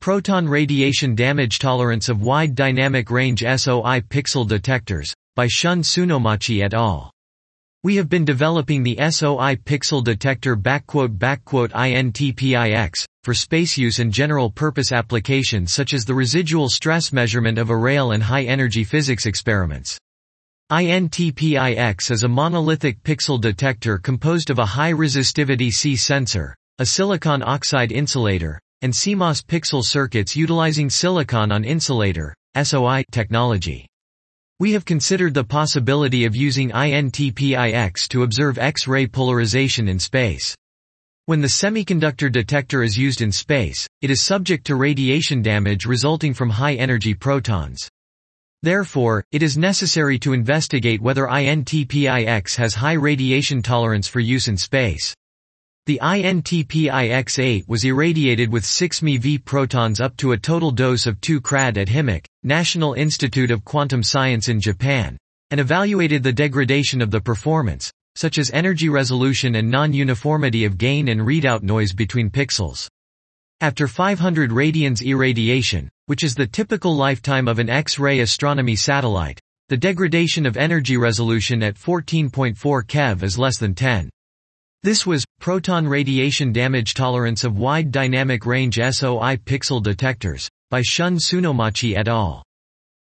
Proton Radiation Damage Tolerance of Wide Dynamic Range SOI Pixel Detectors, by Shun Tsunomachi et al. We have been developing the SOI pixel detector INTPIX for space use and general-purpose applications such as the residual stress measurement of array and high-energy physics experiments. INTPIX is a monolithic pixel detector composed of a high-resistivity C sensor, a silicon oxide insulator, and CMOS pixel circuits utilizing silicon on insulator (SOI) technology. We have considered the possibility of using INTPIX to observe X-ray polarization in space. When the semiconductor detector is used in space, it is subject to radiation damage resulting from high-energy protons. Therefore, it is necessary to investigate whether INTPIX has high radiation tolerance for use in space. The INTPIX-8 was irradiated with 6 MeV protons up to a total dose of 2 Crad at HIMIC, National Institute of Quantum Science in Japan, and evaluated the degradation of the performance, such as energy resolution and non-uniformity of gain and readout noise between pixels. After 500 radians irradiation, which is the typical lifetime of an X-ray astronomy satellite, the degradation of energy resolution at 14.4 keV is less than 10. This was Proton Radiation Damage Tolerance of Wide Dynamic Range SOI Pixel Detectors, by Shun Tsunomachi et al.